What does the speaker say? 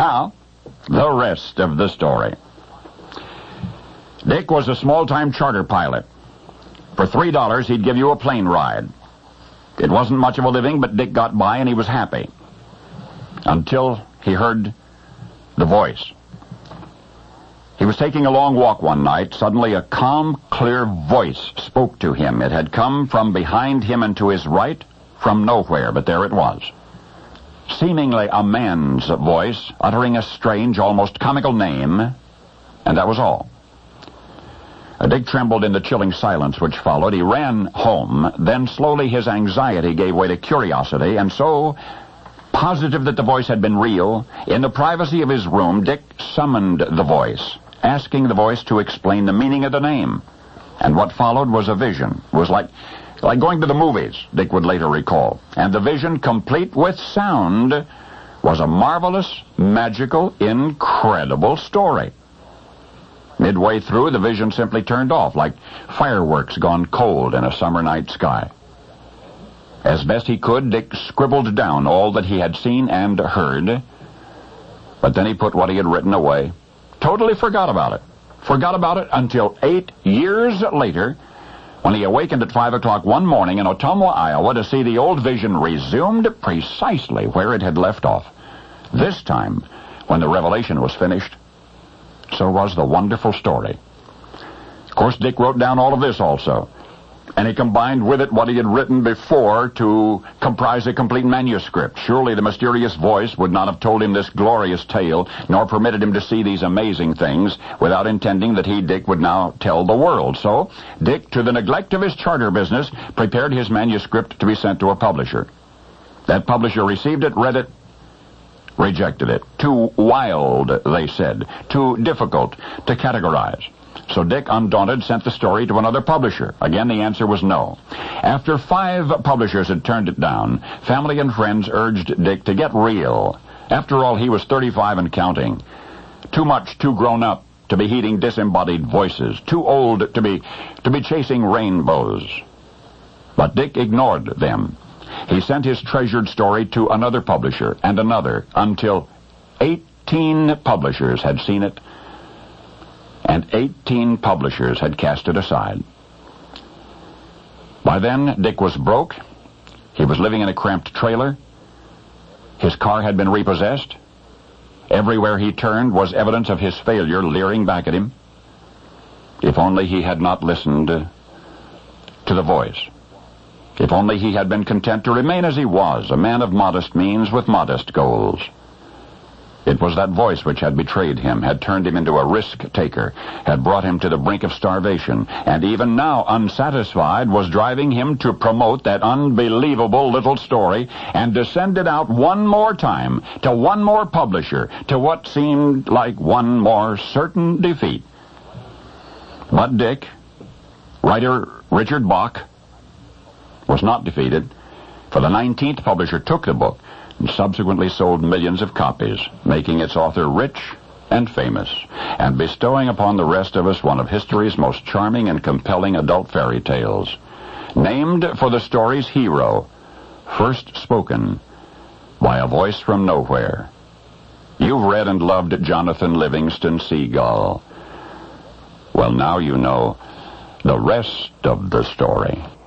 Now, the rest of the story. Dick was a small-time charter pilot. For $3, he'd give you a plane ride. It wasn't much of a living, but Dick got by and he was happy. Until he heard the voice. He was taking a long walk one night. Suddenly, a calm, clear voice spoke to him. It had come from behind him and to his right, from nowhere, but there it was. Seemingly a man's voice, uttering a strange, almost comical name, and that was all. Dick trembled in the chilling silence which followed. He ran home. Then slowly his anxiety gave way to curiosity, and so, positive that the voice had been real, in the privacy of his room, Dick summoned the voice, asking the voice to explain the meaning of the name. And what followed was a vision. It was like going to the movies, Dick would later recall. And the vision, complete with sound, was a marvelous, magical, incredible story. Midway through, the vision simply turned off, like fireworks gone cold in a summer night sky. As best he could, Dick scribbled down all that he had seen and heard, but then he put what he had written away. Totally forgot about it. Forgot about it until 8 years later, when he awakened at 5 o'clock one morning in Ottumwa, Iowa, to see the old vision resumed precisely where it had left off. This time, when the revelation was finished, so was the wonderful story. Of course, Dick wrote down all of this also, and he combined with it what he had written before to comprise a complete manuscript. Surely the mysterious voice would not have told him this glorious tale, nor permitted him to see these amazing things, without intending that he, Dick, would now tell the world. So, Dick, to the neglect of his charter business, prepared his manuscript to be sent to a publisher. That publisher received it, read it, rejected it. Too wild, they said. Too difficult to categorize. So Dick, undaunted, sent the story to another publisher. Again, the answer was no. After 5 publishers had turned it down, family and friends urged Dick to get real. After all, he was 35 and counting. Too much, too grown up to be heeding disembodied voices. Too old to be chasing rainbows. But Dick ignored them. He sent his treasured story to another publisher and another, until 18 publishers had seen it, and 18 publishers had cast it aside. By then, Dick was broke. He was living in a cramped trailer. His car had been repossessed. Everywhere he turned was evidence of his failure leering back at him. If only he had not listened to the voice. If only he had been content to remain as he was, a man of modest means with modest goals. It was that voice which had betrayed him, had turned him into a risk-taker, had brought him to the brink of starvation, and even now, unsatisfied, was driving him to promote that unbelievable little story and to send it out one more time, to one more publisher, to what seemed like one more certain defeat. But Dick, writer Richard Bach, was not defeated, for the 19th publisher took the book and subsequently sold millions of copies, making its author rich and famous, and bestowing upon the rest of us one of history's most charming and compelling adult fairy tales, named for the story's hero, first spoken by a voice from nowhere. You've read and loved Jonathan Livingston Seagull. Well, now you know the rest of the story.